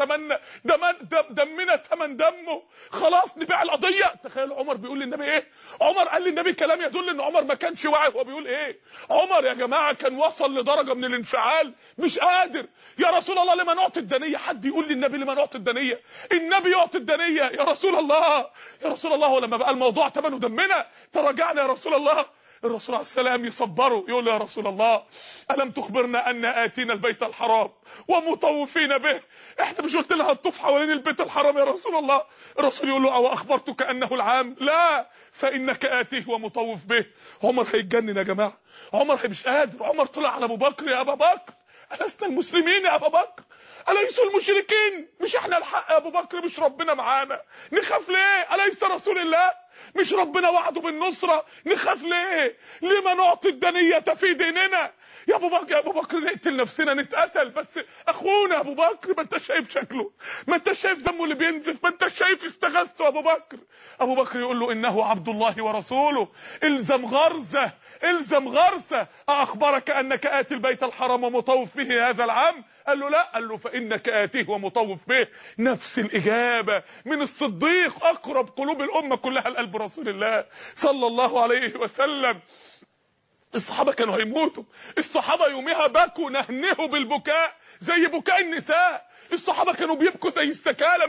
دمنا ثمن دمه، خلاص نبيع القضية. تخيل عمر بيقول للنبي ايه؟ عمر قال للنبي كلام يدل ان عمر ما كانش واعي هو بيقول ايه. عمر يا جماعة كان وصل لدرجة من الانفعال مش قادر. يا رسول الله لما نعطي الدنية؟ حد يقول للنبي لما نعطي الدنية؟ النبي يعطي الدنية يا رسول الله. يا رسول الله ولما بقى الموضوع ثمنه دمنا تراجعنا يا رسول الله. الرسول عليه السلام يصبره يقول له يا رسول الله ألم تخبرنا أن آتينا البيت الحرام ومطوفين به؟ احنا مش قلت لها هتطوف حوالين البيت الحرام يا رسول الله؟ الرسول يقول له أو أخبرتك أنه العام؟ لا، فإنك آتيه ومطوف به. عمر هيتجنن يا جماعة، عمر مش قادر. عمر طلع على أبو بكر يا أبا بكر ألسنا المسلمين يا أبا بكر؟ أليسوا المشركين؟ مش احنا الحق يا أبو بكر؟ مش ربنا معانا؟ نخاف ليه؟ أليس رسول الله؟ مش ربنا وعده بالنصرة؟ نخاف ليه؟ لما نعطي الدنية في ديننا؟ يا ابو بكر، يا ابو بكر نقتل نفسنا نتقتل، بس اخونا ابو بكر ما انت شايف شكله، ما انت شايف دمه اللي بينزف، ما انت شايف استغاثته. ابو بكر، ابو بكر يقول له انه عبد الله ورسوله، الزم غرزه، الزم غرسه. اخبرك انك اتي البيت الحرام ومطوف به هذا العام؟ قال له لا. قال له فانك اتيه ومطوف به. نفس الاجابه من الصديق، اقرب قلوب الامه كلها لقلب رسول الله صلى الله عليه وسلم. الصحابة كانوا هيموتوا. الصحابة يومها بكوا نهنهوا بالبكاء زي بكاء النساء. الصحابة كانوا بيبكوا زي السكالة،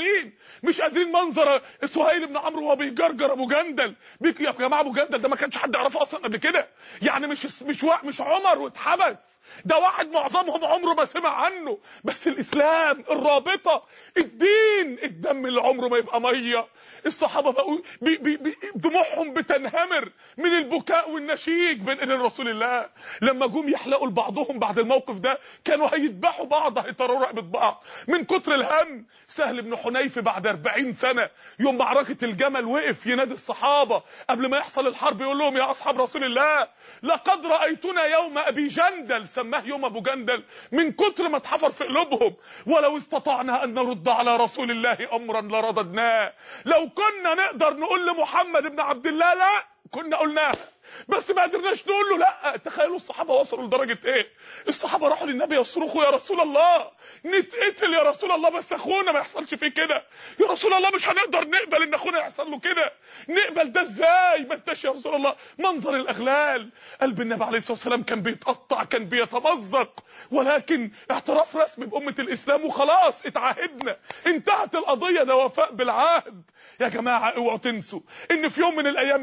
مش قادرين منظر سهيل بن عمرو وهو بيجرجر ابو جندل. يا جماعة ابو جندل ده ما كانش حد يعرفه اصلا قبل كده، يعني مش عمر واتحبس، ده واحد معظمهم عمره ما سمع عنه. بس الاسلام، الرابطة، الدين، الدم اللي عمره ما يبقى مية. الصحابة بقوا دموعهم بتنهمر من البكاء والنشيج بين ايدين رسول الله. لما جم يحلقوا لبعضهم بعد الموقف ده كانوا هيذبحوا بعض، هيطروا رقبة بعض من كتر الهم. سهل بن حنيف بعد 40 سنة يوم معركة الجمل وقف ينادي الصحابة قبل ما يحصل الحرب، يقول لهم يا اصحاب رسول الله لقد رأيتنا يوم ابي جندل، سماه يوم ابو جندل من كتر ما اتحفر في قلوبهم، ولو استطعنا ان نرد على رسول الله امرا لرددناه. لو كنا نقدر نقول لمحمد بن عبد الله لا كنا قلناها، بس ما قدرناش نقول له لا. تخيلوا الصحابه وصلوا لدرجه ايه؟ الصحابه راحوا للنبي يصرخوا يا رسول الله نتقتل يا رسول الله، بس اخونا ما يحصلش فيه كده يا رسول الله، مش هنقدر نقبل ان اخونا يحصل له كده، نقبل ده ازاي؟ ما انتش يا رسول الله. منظر الاغلال، قلب النبي عليه الصلاه والسلام كان بيتقطع، كان بيتمزق، ولكن اعتراف رسمي بامه الاسلام وخلاص اتعاهدنا، انتهت القضيه، ده وفاء بالعهد. يا جماعه اوعوا تنسوا ان في يوم من الايام الدين حصل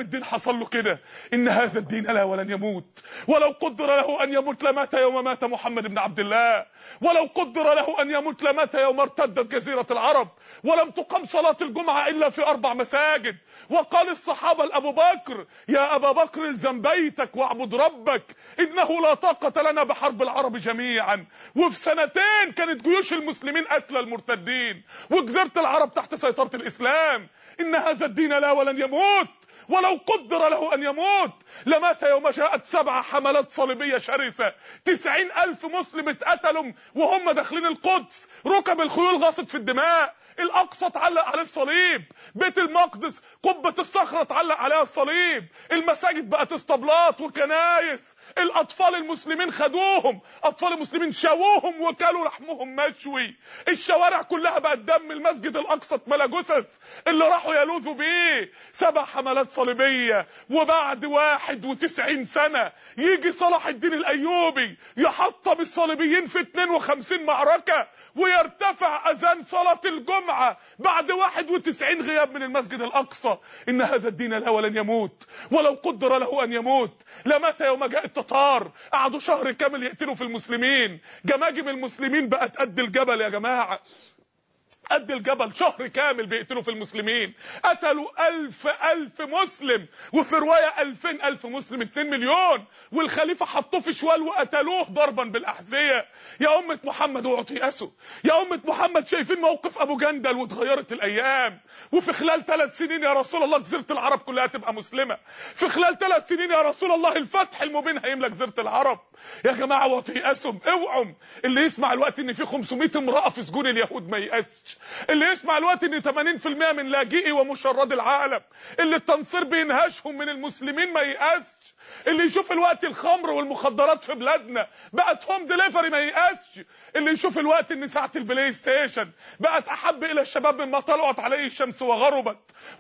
حصل له كده. ان هذا الدين لا ولن يموت، ولو قدر له ان يموت لمات يوم مات محمد بن عبد الله، ولو قدر له ان يموت لمات يوم ارتدت جزيرة العرب، ولم تقم صلاة الجمعة الا في 4 مساجد. وقال الصحابة لأبو بكر: يا أبا بكر الزم بيتك واعبد ربك، إنه لا طاقة لنا بحرب العرب جميعا. وفي 2 سنين كانت جيوش المسلمين قتل المرتدين، وجزيرة العرب تحت سيطرة الإسلام. إن هذا الدين لا ولن يموت، ولو قدر له أن يموت لمات يوم جاءت 7 حملات صليبية شرسة. 90,000 مسلم اتقتلوا وهم داخلين القدس، ركب الخيول غاصت في الدماء، الأقصى اتعلق عليه الصليب، بيت المقدس قبة الصخرة اتعلق عليها الصليب، المساجد بقت اسطبلات وكنايس، الأطفال المسلمين خدوهم، أطفال المسلمين شووهم وكلوا لحمهم مشوي، الشوارع كلها بقت دم، المسجد الأقصى اتملى جثث اللي راحوا يلوذوا بيه. 7 حملات صليبية. وبعد 91 سنة يجي صلاح الدين الأيوبي يحطم الصليبيين في 52 معركة، ويرتفع أذان صلاة الجمعة بعد 91 غياب من المسجد الأقصى. إن هذا الدين لا ولن يموت، ولو قدر له أن يموت لمات يوم جاء التتار، قعدوا شهر كامل يقتلوا في المسلمين، جماجم المسلمين بقت قد الجبل يا جماعة، قد الجبل، شهر كامل بيقتلوا في المسلمين، قتلوا 1000 مسلم، وفي رواية 2000 مسلم، 2 مليون، والخليفة حطوه في شوال وقتلوه ضربا بالأحذية. يا أمة محمد اوعوا تيأسوا، يا أمة محمد شايفين موقف أبو جندل واتغيرت الأيام، وفي خلال 3 سنين يا رسول الله جزيرة العرب كلها تبقى مسلمة، في خلال 3 سنين يا رسول الله الفتح المبين هيملى جزيرة العرب. يا جماعة اوعوا تيأسوا، اوعوا. اللي يسمع الوقت ان في 500 امرأة في سجون اليهود ما ييأسش، اللي يسمع الوقت ان 80% من لاجئي ومشرد العالم اللي التنصير بينهشهم من المسلمين ما ييأسش، اللي يشوف الوقت الخمر والمخدرات في بلادنا بقت هوم ديليفري ما ييأسش، اللي يشوف الوقت ان ساعة البلاي ستيشن بقت احب الى الشباب مما طلعت عليه الشمس وغربت،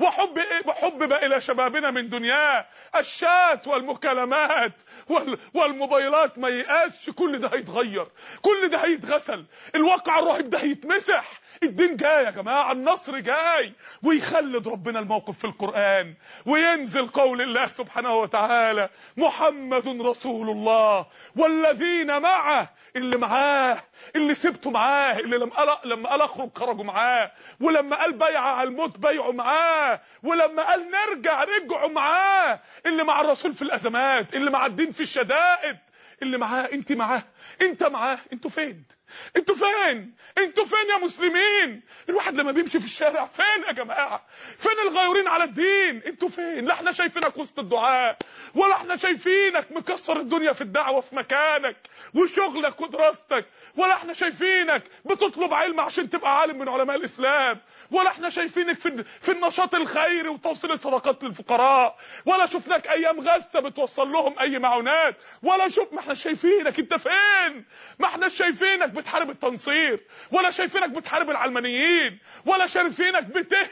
وحبب الى شبابنا من دنياه الشات والمكالمات والموبايلات ما ييأسش. كل ده هيتغير، كل ده هيتغسل، الواقع الرهيب ده هيتمسح. الدين جاي يا جماعة، النصر جاي، ويخلد ربنا الموقف في القرآن، وينزل قول الله سبحانه وتعالى: محمد رسول الله والذين معه، اللي معاه، اللي سبته معاه، اللي لما قال اخرج خرجوا معاه، ولما قال بيع على الموت بيعوا معاه، ولما قال نرجع رجعوا معاه، اللي مع الرسول في الأزمات، اللي مع الدين في الشدائد، اللي معاه. انت معاه، انت معاه. انتوا فين؟ انتوا فين؟ انتوا فين يا مسلمين؟ الواحد لما بيمشي في الشارع فين يا جماعه؟ فين الغيورين على الدين؟ انتوا فين؟ لا احنا شايفينك وسط الدعاء، ولا احنا شايفينك مكسر الدنيا في الدعوه في مكانك وشغلك ودراستك، ولا احنا شايفينك بتطلب علم عشان تبقى عالم من علماء الاسلام، ولا احنا شايفينك في النشاط الخيري وتوصيل الصدقات للفقراء، ولا شفناك ايام غزه بتوصل لهم اي معونات، ولا ما احنا شايفينك. انت فين؟ ما احنا شايفينك بتحارب التنصير، ولا شايفينك بتحارب العلمانيين، ولا شايفينك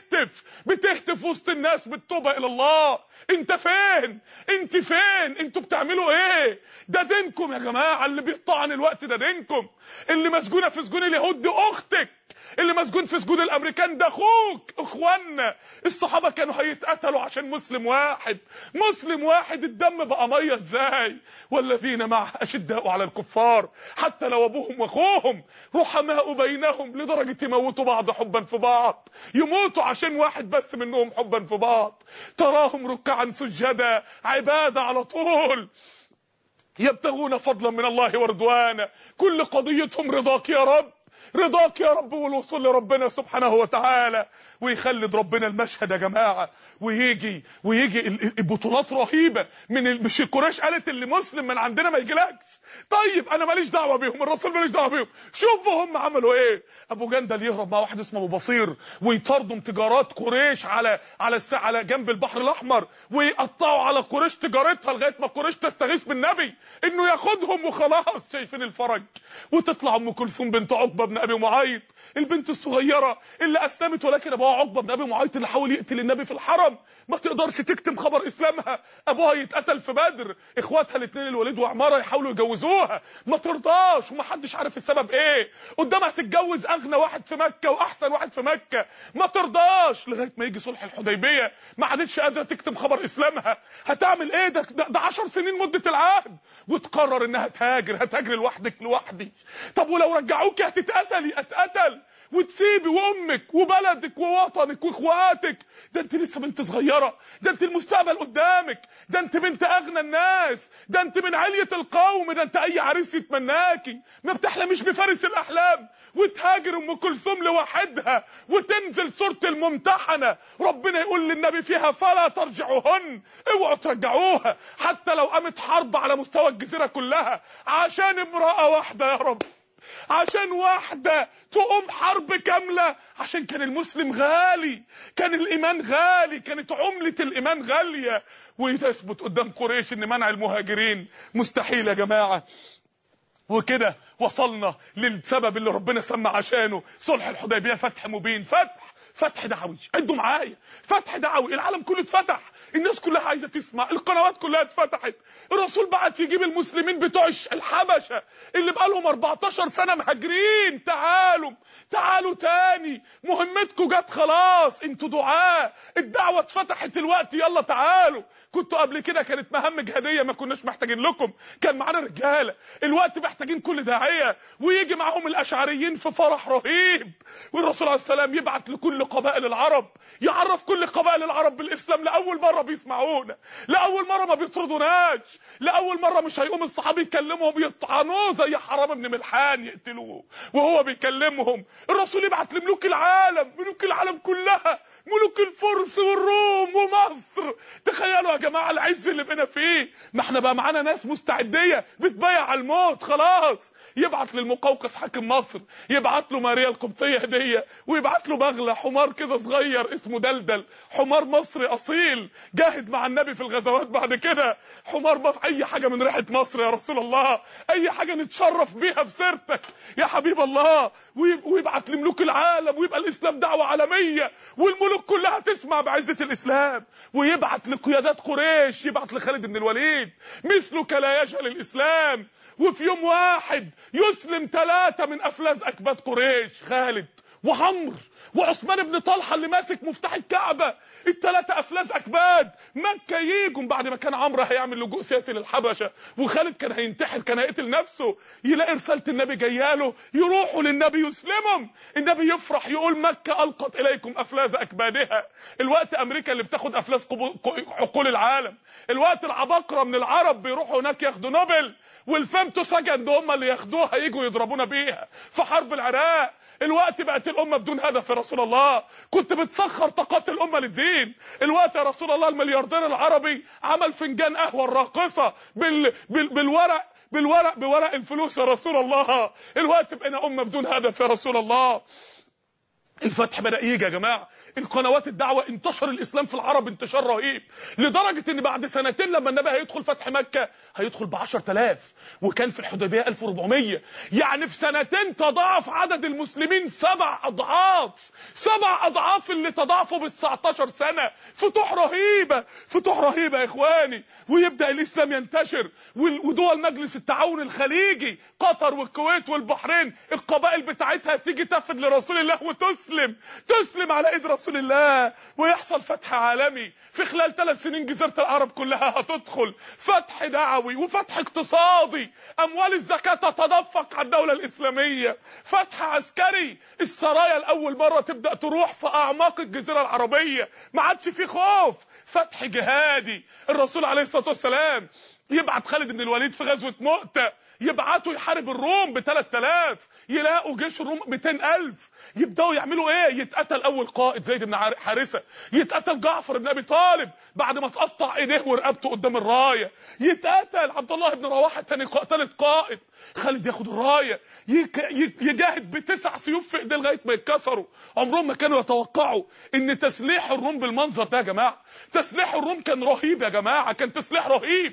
بتهتف وسط الناس بالتوبة الى الله. انت فين؟ انت فين؟ انتوا بتعملوا ايه؟ ده دينكم يا جماعة، اللي بيطعن الوقت ده دينكم، اللي مسجونة في سجون اليهود دي اختك، اللي مسجون في سجون الامريكان ده اخوك. اخوانا الصحابة كانوا هيتقتلوا عشان مسلم واحد، مسلم واحد. الدم بقى ميه ازاي؟ والذين معه اشداء على الكفار حتى لو ابوهم واخوهم، رحماء بينهم، لدرجة يموتوا بعض حبا في بعض، يموتوا عشان واحد بس منهم حبا في بعض. تراهم ركعا سجدا، عبادة على طول، يبتغون فضلا من الله ورضوانا، كل قضيتهم رضاك يا رب، رضاك يا رب، والوصول لربنا سبحانه وتعالى. ويخلد ربنا المشهد يا جماعة، ويجي البطولات رهيبة مش القريش قالت اللي مسلم من عندنا ما يجيلكش. طيب انا ماليش دعوة بيهم، الرسول ماليش دعوة بيهم. شوفوا هم عملوا ايه. ابو جندل يهرب مع واحد اسمه ابو بصير، ويطاردوا تجارات قريش على جنب البحر الاحمر، ويقطعوا على قريش تجارتها لغاية ما قريش تستغيث بالنبي انه ياخدهم وخلاص. شايفين الفرج؟ وتطلع ام كلثوم بنت عقبة عقبه بن ابي معيط، البنت الصغيره اللي اسلمت ولكن ابوها عقبه بن ابي معيط اللي حاول يقتل النبي في الحرم، ما تقدرش تكتم خبر اسلامها، ابوها يتقتل في بدر، اخواتها الاثنين الوليد وعماره يحاولوا يجوزوها ما ترضاش ومحدش عارف السبب ايه، قدامها تتجوز اغنى واحد في مكه واحسن واحد في مكه ما ترضاش، لغايه ما يجي صلح الحديبيه ما عادتش قادره تكتم خبر اسلامها، هتعمل ايه؟ ده 10 سنين مده العهد، وتقرر انها هتهاجر لوحدي. طب ولو رجعوك هتتقتلي، اتقتل وتسيبي وامك وبلدك ووطنك واخواتك، ده انت لسه بنت صغيره، ده انت المستقبل قدامك، ده انت بنت اغنى الناس، ده انت من علية القوم، ده انت اي عريس يتمناكي، ما بتحلميش بفارس الاحلام، وتهاجر ام كلثوم لوحدها وتنزل سوره الممتحنه، ربنا يقول للنبي فيها فلا ترجعوهن، اوعوا ترجعوها حتى لو قامت حرب على مستوى الجزيره كلها عشان امراه واحده يا رب، عشان واحدة تقوم حرب كاملة، عشان كان المسلم غالي، كان الإيمان غالي، كانت عملة الإيمان غالية، ويثبت قدام قريش إن منع المهاجرين مستحيل يا جماعة. وكده وصلنا للسبب اللي ربنا سمى عشانه صلح الحديبية، فتح مبين، فتح دعوي، عدوا معايا، فتح دعوي، العالم كله اتفتح، الناس كلها عايزه تسمع، القنوات كلها اتفتحت، الرسول بعت يجيب المسلمين بتوع الحبشه اللي بقالهم 14 سنه مهاجرين، تعالوا تاني، مهمتكم جت خلاص، انتوا دعاء، الدعوه اتفتحت الوقت، يلا تعالوا، كنتوا قبل كده كانت مهام جهاديه ما كناش محتاجين لكم، كان معانا رجاله، الوقت محتاجين كل داعيه، ويجي معاهم الاشعريين في فرح رهيب، والرسول عليه السلام يبعت لكل قبائل العرب، يعرف كل قبائل العرب بالاسلام، لاول مره بيسمعونا، لاول مره ما بيطردوناش، لاول مره مش هيقوم الصحابي يكلمهم يطعنوه زي حرام بن ملحان يقتلوه وهو بيكلمهم، الرسول يبعت لملوك العالم، ملوك العالم كلها، ملوك الفرس والروم ومصر، تخيلوا يا جماعه العز اللي بقينا فيه، ما احنا بقى معانا ناس مستعديه بتبايع على الموت خلاص، يبعت للمقوقس حاكم مصر، يبعت له ماريا القبطيه هديه، ويبعت له بغله حمار كده صغير اسمه دلدل، حمار مصري اصيل جاهد مع النبي في الغزوات، بعد كده حمار مصر، اي حاجه من ريحه مصر يا رسول الله، اي حاجه نتشرف بيها في سيرتك يا حبيب الله، ويبعت لملوك العالم، ويبقى الاسلام دعوه عالميه، والملوك كلها تسمع بعزه الاسلام، ويبعت لقيادات قريش، يبعت لخالد بن الوليد مثلك لا يجهل الاسلام، وفي يوم واحد يسلم 3 من افلاس اكباد قريش، خالد وعمرو وعثمان بن طلحه اللي ماسك مفتاح الكعبه، ال3 افلاس اكباد مكه ييجوا بعد ما كان عمرو هيعمل لجوء سياسي للحبشه، وخالد كان هينتحر، كان هيقتل نفسه، يلاقي رساله النبي جايه له، يروحوا للنبي يسلمهم، النبي يفرح يقول مكه القت اليكم افلاس اكبادها، الوقت امريكا اللي بتاخد افلاس حقول العالم، الوقت العباقره من العرب بيروحوا هناك ياخدوا نوبل، والفيمتو سجن هم اللي ياخدوها يجوا يضربونا بيها في حرب العراق، الوقت بقت الامه بدون هدف يا رسول الله، كنت بتسخر طاقات الامه للدين، الوقت يا رسول الله الملياردير العربي عمل فنجان قهوه الراقصه بورق الفلوس يا رسول الله، الوقت بقينا امه بدون هدف يا رسول الله. الفتح بدأ يجي يا جماعه، القنوات الدعوه انتشر الاسلام في العرب انتشار رهيب، لدرجه ان بعد سنتين لما النبي هيدخل فتح مكه هيدخل ب10000، وكان في الحديبيه 1400، يعني في سنتين تضاعف عدد المسلمين 7 اضعاف اللي تضاعفوا ب19 سنه، فتوح رهيبه يا اخواني، ويبدا الاسلام ينتشر، ودول مجلس التعاون الخليجي قطر والكويت والبحرين القبائل بتاعتها تيجي تفد لرسول الله تسلم على ايد رسول الله، ويحصل فتح عالمي في خلال 3 سنين، جزيرة العرب كلها هتدخل، فتح دعوي وفتح اقتصادي، اموال الزكاة تتدفق على الدولة الاسلامية، فتح عسكري، السرايا الاول مرة تبدأ تروح في اعماق الجزيرة العربية، ما عادش في خوف، فتح جهادي، الرسول عليه الصلاة والسلام يبعت خالد بن الوليد في غزوة مؤتة، يبعتوا يحارب الروم ب3000، يلاقوا جيش الروم 200000، يبداوا يعملوا ايه؟ يتقتل اول قائد زيد بن حارثه، يتقتل جعفر بن ابي طالب بعد ما تقطع ايديه ورقبته قدام الرايه، يتقتل عبد الله بن رواحه ثالث قائد، خالد ياخد الرايه، يجاهد ب9 سيوف في ايديه لغايه ما يتكسروا، عمرهم ما كانوا يتوقعوا ان تسليح الروم بالمنظر ده يا جماعه، تسليح الروم كان رهيب يا جماعه، كان تسليح رهيب،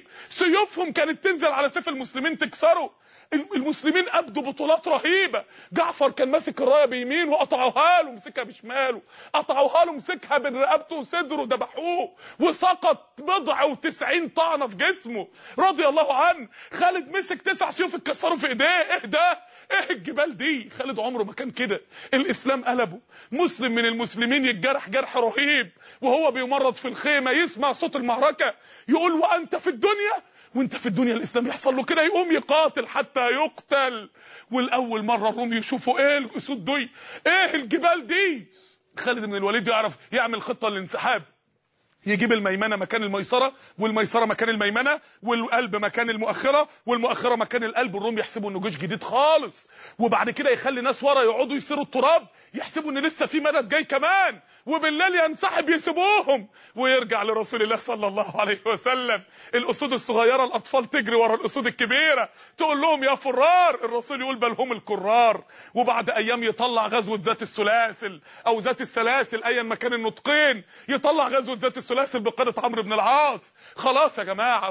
سيوفهم كانت تنزل على سيف المسلمين تكسره. المسلمين ابدوا بطولات رهيبه. جعفر كان ماسك الرايه بيمين وقطعوها له، مسكها بشماله، قطعوها له مسكها بين رقبته وصدره، ذبحوه وسقط بضع و90 طعنه في جسمه رضي الله عنه. خالد مسك 9 سيوف اتكسروا في ايديه. ايه ده؟ ايه الجبال دي؟ خالد عمره ما كان كده. الاسلام قلبه. مسلم من المسلمين يتجرح جرح رهيب وهو بيمرض في الخيمه، يسمع صوت المعركه يقول وانت في الدنيا، وانت في الدنيا الاسلام يحصل له كده، يقوم يقاتل حتى يقتل. والاول مره الروم يشوفوا ايه الاسود دي، ايه الجبال دي. خالد بن الوليد يعرف يعمل خطه للانسحاب، يجيب الميمنه مكان الميسره، والميسره مكان الميمنه، والقلب مكان المؤخره، والمؤخره مكان القلب. الروم يحسبوا انه جيش جديد خالص، وبعد كده يخلي ناس ورا يقعدوا يسيروا التراب، يحسبوا ان لسه في مدد جاي كمان، وبالليل ينسحب يسيبوهم ويرجع لرسول الله صلى الله عليه وسلم. الاسود الصغيره الاطفال تجري ورا الاسود الكبيره تقول لهم يا فرار، الرسول يقول بل هم الكرار. وبعد ايام يطلع غزوه ذات السلاسل او ذات السلاسل ايا مكان النطقين، يطلع غزوه ذات السلاسل بقيادة عمرو بن العاص. خلاص يا جماعه،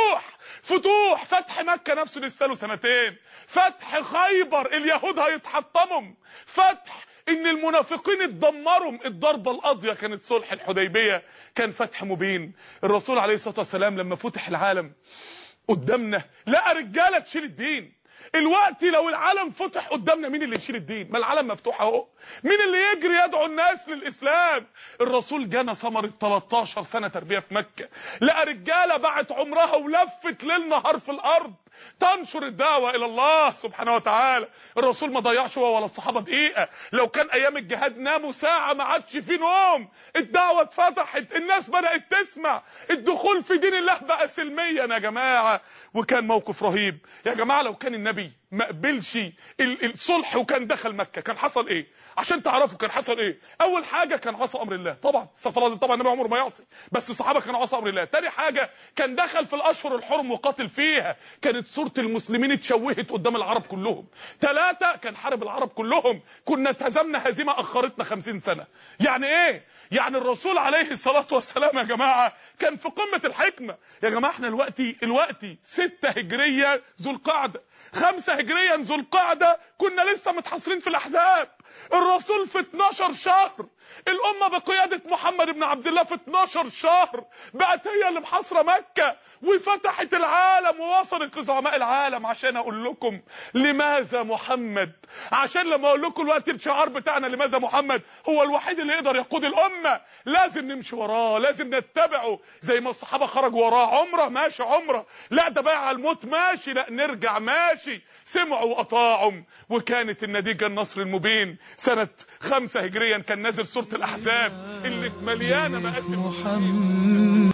فتوح فتح مكه نفسه لسه له 2 سنين، فتح خيبر اليهود هيتحطموا، فتح ان المنافقين اتدمروا. الضربه القاضيه كانت صلح الحديبيه، كان فتح مبين. الرسول عليه الصلاه والسلام لما فتح العالم قدامنا لقى رجاله تشيل الدين. الوقت لو العالم فتح قدامنا مين اللي يشيل الدين؟ ما العالم مفتوح اهو، مين اللي يجري يدعو الناس للاسلام؟ الرسول جانا ثمره 13 سنه تربيه في مكه، لقى رجاله باعت عمرها ولفت ليل نهار في الارض تنشر الدعوه الى الله سبحانه وتعالى. الرسول ما ضيعش هو ولا الصحابه دقيقه. لو كان ايام الجهاد ناموا ساعه ما عادش في نوم، الدعوه اتفتحت، الناس بدات تسمع، الدخول في دين الله بقى سلميا يا جماعه. وكان موقف رهيب يا جماعه. لو كان النبي ما قبلش الصلح وكان دخل مكه كان حصل ايه؟ عشان تعرفوا كان حصل ايه. اول حاجه كان عصى امر الله، طبعا استغفر الله، طبعا النبي عمره ما يعصي، بس الصحابه كانوا عصى امر الله. تاني حاجه كان دخل في الاشهر الحرم وقاتل فيها، كانت صوره المسلمين اتشوهت قدام العرب كلهم. 3 كان حارب العرب كلهم، كنا اتهزمنا هزيمه اخرتنا 50 سنه. يعني ايه؟ يعني الرسول عليه الصلاه والسلام يا جماعه كان في قمه الحكمه. يا جماعه احنا الوقتي 6 هجريه ذو القعده، 5 هجريا ذو القعده كنا لسه متحاصرين في الاحزاب. الرسول في 12 شهر، الامه بقياده محمد بن عبد الله في 12 شهر بقت هي اللي محاصره مكه وفتحت العالم ووصلت لزعماء العالم. عشان اقول لكم لماذا محمد، عشان لما اقول لكم الوقت الشعار بتاعنا لماذا محمد هو الوحيد اللي يقدر يقود الامه، لازم نمشي وراه، لازم نتبعه. زي ما الصحابه خرجوا وراه، عمره ماشي عمره، لا ده بايع على الموت ماشي، لا نرجع ماشي. سمعوا واطاعوا، وكانت النتيجه النصر المبين. سنه 5 هجريا كان نازل سوره الاحزاب اللي مليانه مآسي.